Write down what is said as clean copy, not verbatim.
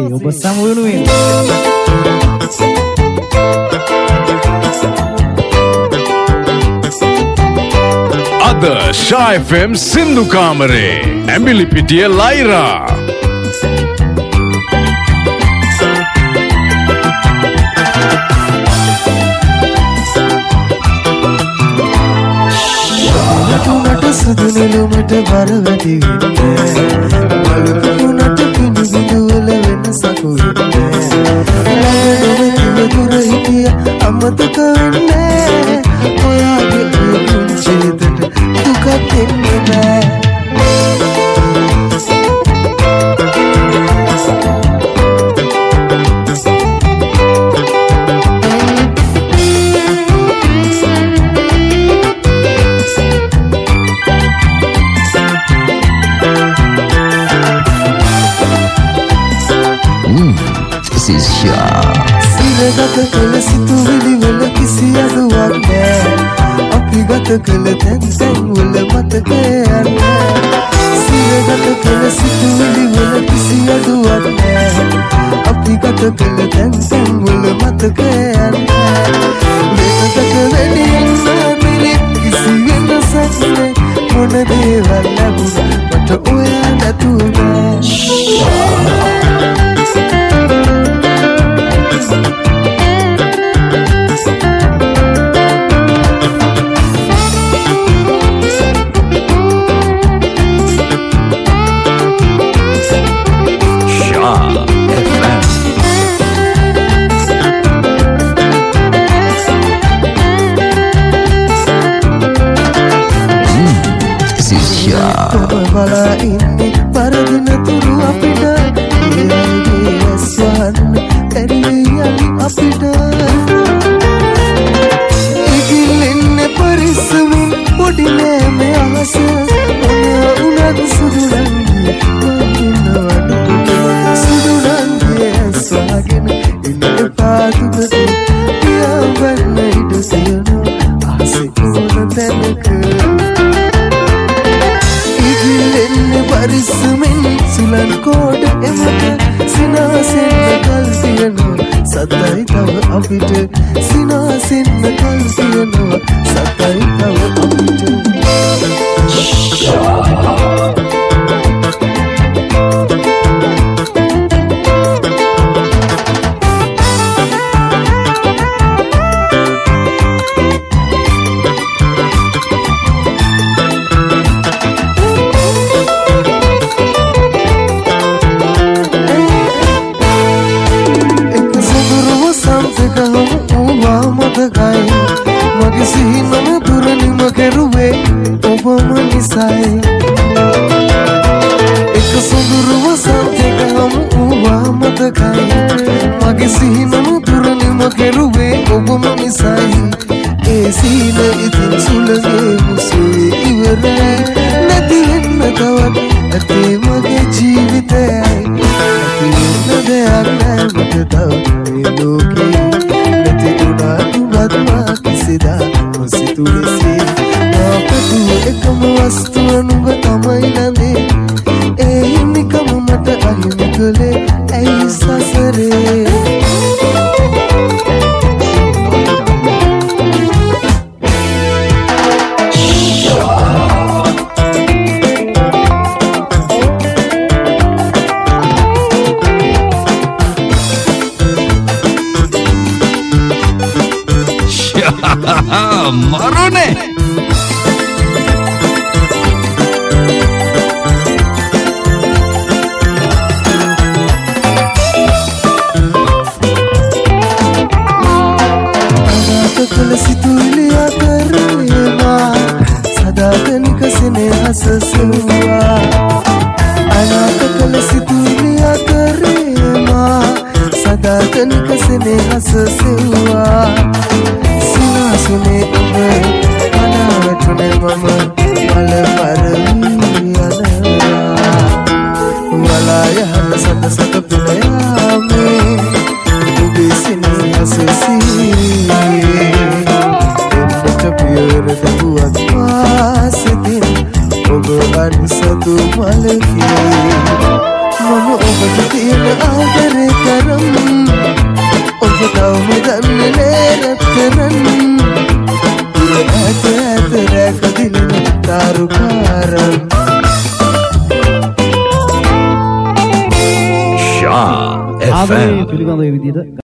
ඔබ සමුවෙනුවෙන් අද ෂා FM සින්දු කාමරේ ඇඹිලිපිටිය ලයිරා සුදු නිලුමට බර වැඩි වෙන්නේ බලුකුණට පිණි බිඳුවල වෙනසක් වෙන්නේ ළඟ දුර හිටිය අමතක වෙන්නේ ඔයාගේ පුංචි දෙට දුක දෙන්නේ නෑ සිරගත කළ සිතුවිලි වල කිසි අඩුවක් නෑ අපි ගත කළ තැන් තැන් වල මතකයක් නෑ සිරගත කළ සිතුවිලි වල කිසි අඩුවක් නෑ අපි ගත කළ තැන් තැන් වල මතකයක් නෑ වෙනකට වැඩියෙන් මිනිත් කිසි වෙනසක් නෑ මොන දේවල් ලැබුණා මට ඔයා නැතුව නෑ බලා ඉන්නේ පරදින තුරු අපිට ඒගේ ඇස්වන්න ඇරියලි අපිට ඉගිල්ලෙන්නේ පරිස්සමින් පොඩි නෑ මේ අහස උනත් සුදුලන්ගේ සුදුලන්ගේ ඇස්වාගෙන ඉන්න පාදුකට පියාඹන්න ඉඩ තියෙනවා අහසේ ඕන තැනක පරිස්සමෙන් සුලන් කෝඩ එමට සිනාසෙන්න කල් තියනවා සතයි තව අපිට සිනාසෙන්න කල් තියනවා සතයි තව අපිට මගේ සිහිනම දුරනිම කෙරුවේ ඔබම නිසයි එක සොඳුරුව සත්‍යක හමු වූවා මතකයි මගේ සිහිනම දුරනිම කෙරුවේ ඔබම නිසයි ඒ සිහින ඉතින් සුළගේ මුසුවේ ඉවරයි නැති වෙන්න තවත් ඇතේ මගේ ජීවිතයයි නැති වෙන්න දෙයක් නෑ මට තව මේ ලෝකේ නැති උනා කිසිදා නොසිතුවිසි අපතු එකම වස්තුව නුඹ තමයි නඳේ ඒ හිමිකම මට අහිමි කළේ ඇයි සසරේ මරුනේ අනාථකල සිතුවිලි අතරේවා සදාතනික සෙනෙහස සෙව්වා අනාථකල සිතුවිලි අතරේවා සදාතනික සෙනෙහස සෙව්වා සිනාසුනේ ඔබ අනාවටුනේ මම මල පරමියනවා වලා යහන සත සත පුලයාමේ ඔබේ සිනහස සීයේ එන්නට පියවර දහුවත් පාසෙදින් ඔබ අනිසතු මලකී මම ඔබට තියෙන ආදරේ තවම දන්නේ නෑ රත්තරන් ඇත ඇත රැක දිලින තාරුකාරන් ආදරේ පිළිබඳ විදිහට